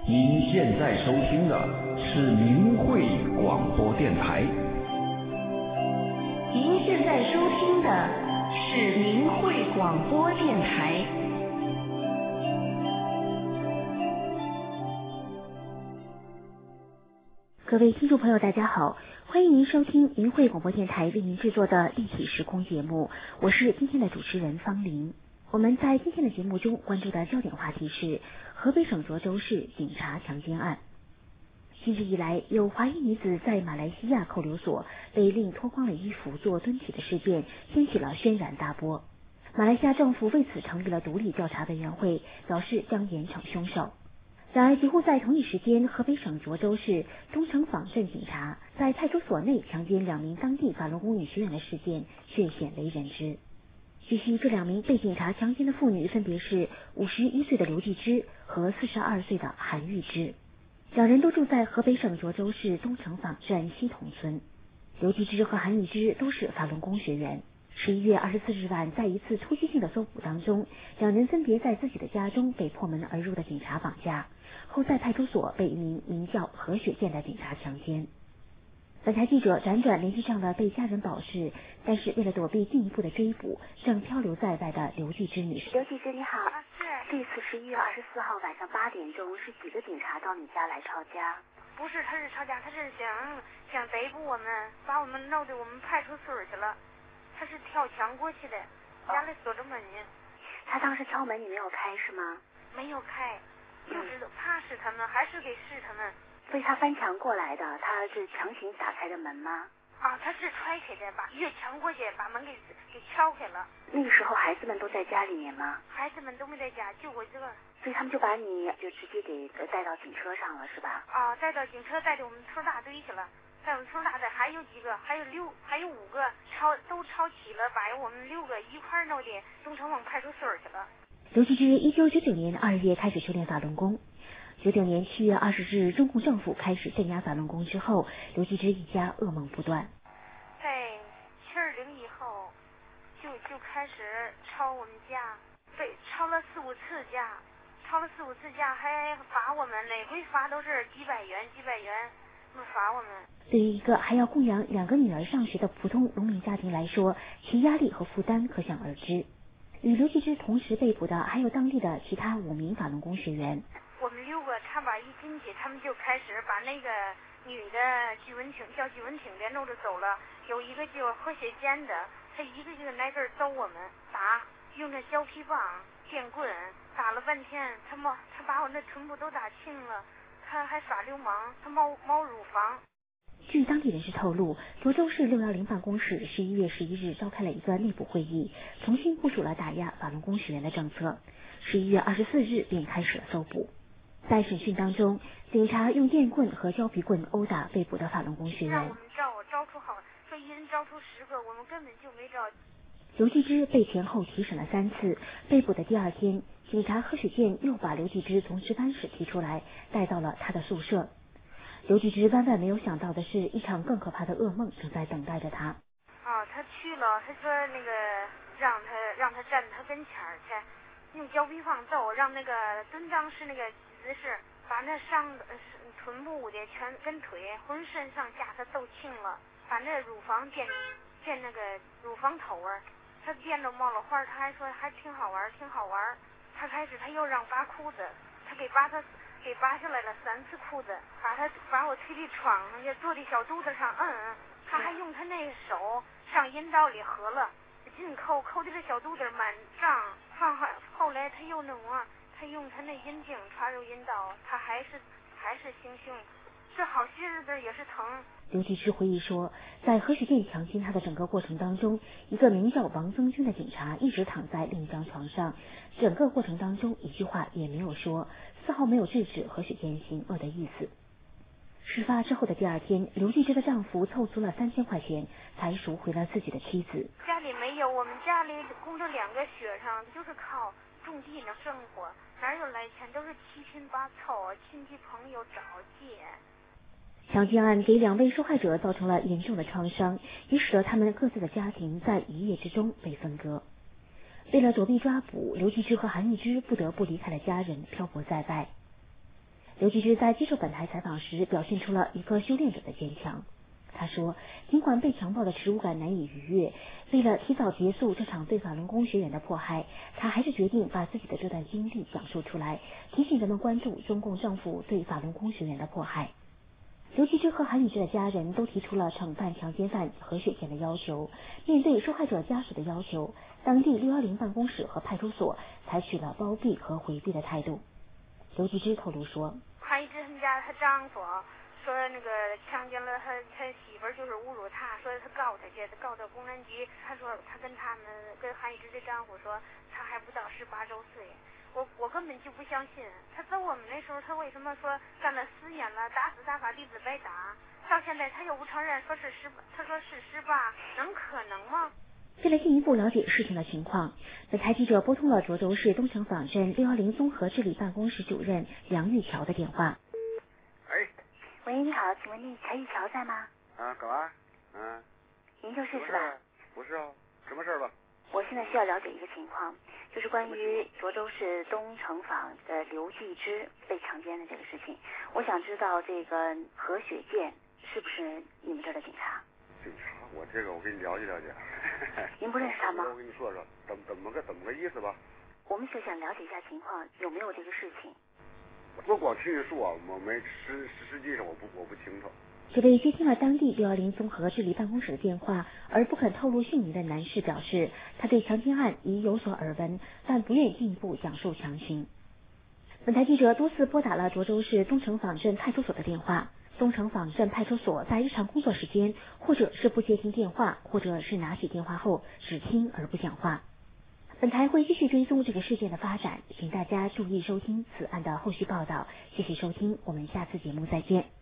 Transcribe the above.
您现在收听的是明慧广播电台。 您现在收听的是明慧广播电台。 各位听众朋友，大家好，欢迎您收听明慧广播电台为您制作的立体时空节目，我是今天的主持人方玲。我们在今天的节目中关注的焦点话题是河北省涿州市警察强奸案。近日以来，有华裔女子在马来西亚扣留所被令脱光了衣服做蹲体的事件掀起了轩然大波。马来西亚政府为此成立了独立调查委员会，表示将严惩凶手。然而，几乎在同一时间，河北省涿州市东城坊镇警察在派出所内强奸2名当地法轮功女学员的事件却鲜为人知。据悉，这2名被警察强奸的妇女分别是51岁的刘继之和42岁的韩玉芝，2人都住在河北省涿州市东城坊镇西同村。刘继之和韩玉芝都是法轮功学员。11月24日晚，在一次突击性的搜捕当中，2人分别在自己的家中被破门而入的警察绑架，后在派出所被一名名叫何雪健的警察强奸。本台记者辗转联系上了被家人保释，但是为了躲避进一步的追捕，正漂流在外的刘继之女士。 刘继之你好， 是。 这次11月24号晚上8点钟，是几个警察到你家来抄家？ 不是，他是抄家，他是想逮捕我们，把我们弄到我们派出所去了。他是跳墙过去的，家里锁着门呢。 他当时敲门你没有开是吗？ 没有开，就是怕是他们，还是给是他们。 所以他翻墙过来的，他是强行打开的门吗？ 啊，他是踹开的，把越墙过去，把门给撬开了。 那个时候孩子们都在家里面吗？ 孩子们都没在家，就我这个。 所以他们就把你就直接给带到警车上了是吧？ 啊，带到警车，带到我们村大队去了。在我们村大队还有几个，还有5个都抄起了，把我们6个一块弄的东城坊派出所去了。 刘继之1999年2月开始修炼法轮功。99年7月20日，中共政府开始镇压法轮功之后，刘继之一家噩梦不断。 在720以后，就开始抄我们家，被抄了4、5次家，还罚我们，哪回罚都是几百元，罚我们。 对于一个还要供养2个女儿上学的普通农民家庭来说，其压力和负担可想而知。与刘继之同时被捕的还有当地的其他5名法轮功学员。 我们6个差把一进去，他们就开始把那个女的叫鞠文婷的弄着走了，有一个叫何雪健的，他一个挨个揍我们打，用那胶皮棒、电棍打了半天，他把我那臀部都打青了，他还耍流氓，他猫乳房。 据当地人士透露，涿州市610办公室11月11日召开了一个内部会议，重新部署了打压法轮功学员的政策。11月24日便开始了搜捕。在审讯当中，警察用电棍和胶皮棍殴打被捕的法轮功学员。 让我们招出好，说一人招出10个，我们根本就没招。 刘继之被前后提审了3次，被捕的第2天，警察何雪健又把刘继之从值班室提出来，带到了他的宿舍。刘继之万万没有想到的是，一场更可怕的噩梦正在等待着他。 啊，他去了，他说那个让他站他跟前去，用胶皮棒揍，让那个蹲裆是那个姿势，把那臀部的全跟腿浑身上下他都青了，把那乳房电那个乳房头他电着冒了花，他还说还挺好玩。他开始他又让扒裤子，他给扒下来了3次裤子，把我推的床上去，坐在小肚子上，他还用他那个手上阴道里合了，紧扣的这小肚子满胀，后来他又弄他用他那阴茎插入阴道，他还是行凶，这好些日子也是疼。 刘继之回忆说，在何雪健强奸他的整个过程当中，一个名叫王增军的警察一直躺在另一张床上，整个过程当中一句话也没有说，丝毫没有制止何雪健行恶的意思。事发之后的第2天，刘继之的丈夫凑足了3000块钱，才赎回了自己的妻子。 家里没有，我们家里供着2个学生，就是靠种地能生活，哪有来钱，都是七拼八凑，亲戚朋友找借。 强奸案给2位受害者造成了严重的创伤，也使得他们各自的家庭在一夜之中被分割。为了躲避抓捕，刘继之和韩玉芝不得不离开了家人，漂泊在外。 刘继之在接受本台采访时表现出了一个修炼者的坚强。他说，尽管被强暴的耻辱感难以逾越，为了提早结束这场对法轮功学员的迫害，他还是决定把自己的这段经历讲述出来，提醒人们关注中共政府对法轮功学员的迫害。刘继之和韩宇之的家人都提出了惩办强奸犯何雪健的要求。面对受害者家属的要求，当地610办公室和派出所采取了包庇和回避的态度。刘继之透露说， 韩宇之他们家他丈夫说那个强奸了他媳妇儿，就是侮辱他，说他告他去，他告到公安局。他说他跟韩宇之的丈夫说他还不到18周岁。我根本就不相信，他走我们那时候，他为什么说干了4年了，打死大法弟子白打，到现在他又不承认，他说是18，能可能吗？ 为了进一步了解事情的情况，本台记者拨通了涿州市东城坊镇610综合治理办公室主任梁玉桥的电话。 喂，你好，请问那柴玉桥在吗？ 啊，干嘛？ 您就是是吧？ 不是啊，什么事吧？ 我现在需要了解一个情况，就是关于涿州市东城坊的刘继之被强奸的这个事情。我想知道这个何雪健是不是你们这儿的警察？ 警察，我给你了解了解。 您不认识他吗？ 我跟你说说，怎么个意思吧？ 我们就想了解一下情况，有没有这个事情？ 我光听你说，我没实际上我不清楚。 这位接听了当地610综合治理办公室的电话而不肯透露姓名的男士表示，他对强奸案已有所耳闻，但不愿进一步讲述详情。本台记者多次拨打了涿州市东城坊镇派出所的电话，东城坊镇派出所在日常工作时间或者是不接听电话，或者是拿起电话后只听而不讲话。本台会继续追踪这个事件的发展，请大家注意收听此案的后续报道。谢谢收听，我们下次节目再见。